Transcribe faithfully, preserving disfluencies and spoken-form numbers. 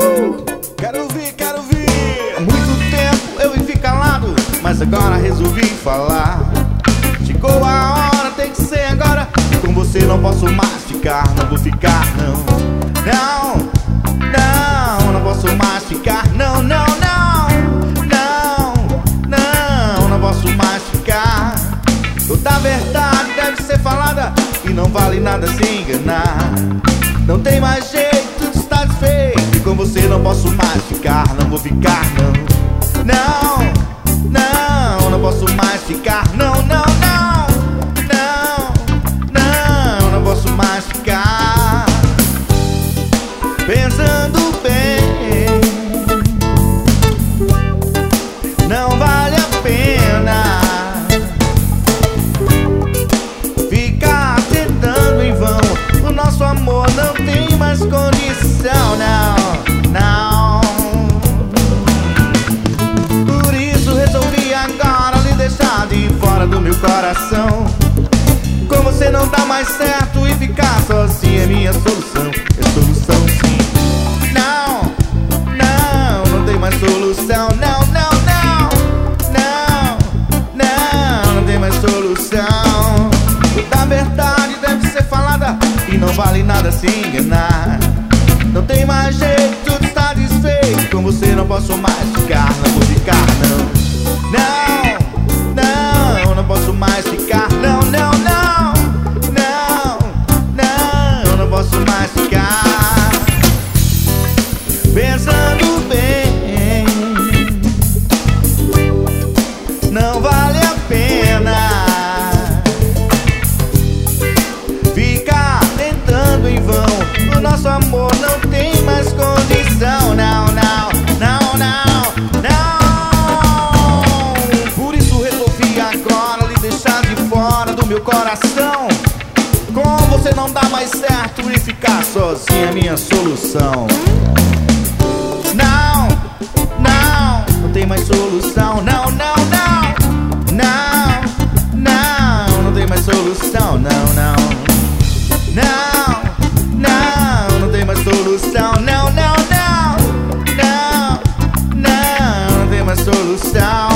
Uh! Quero ouvir, quero ouvir. Há muito tempo eu vivi calado, mas agora resolvi falar. Chegou a hora, tem que ser agora. Com você não posso mais ficar, não vou ficar, não. Não, não, não posso mais ficar. Não, não, não, não, não, não posso mais ficar. Toda a verdade deve ser falada e não vale nada se enganar. Não tem mais jeito de estar desfeito e com você não posso mais ficar, não vou ficar, não. Não, não, não posso mais ficar. Não, não, não, não, não, não posso mais ficar. Pensando bem, não vale a pena ficar tentando em vão. O nosso amor não tem mais condição, não, não. Por isso resolvi agora lhe deixar de fora do meu coração. Com você não dá mais certo e ficar sozinho é minha solução. É solução sim. Não, não, não tem mais solução. Não, não, não, não, não, não tem mais solução. Toda a verdade deve ser falada e não vale nada se enganar. Não tem mais jeito de estar desfeito. Com você não posso mais ficar, não vou ficar, não. Não, não, não posso mais ficar. Não, não, não, não, não, não posso mais ficar. Pensando bem, não vale a pena ficar tentando em vão. O nosso amor não tem mais condição. Não, não, não, não, não. Por isso resolvi agora lhe deixar de fora do meu coração. Com você não dá mais certo e ficar sozinho é minha solução. Não, não, não tem mais solução. Não, não, não, não, não, não tem mais solução. Não, não, não, não, não tem mais solução. Não, não, não, não, não, não tem mais solução.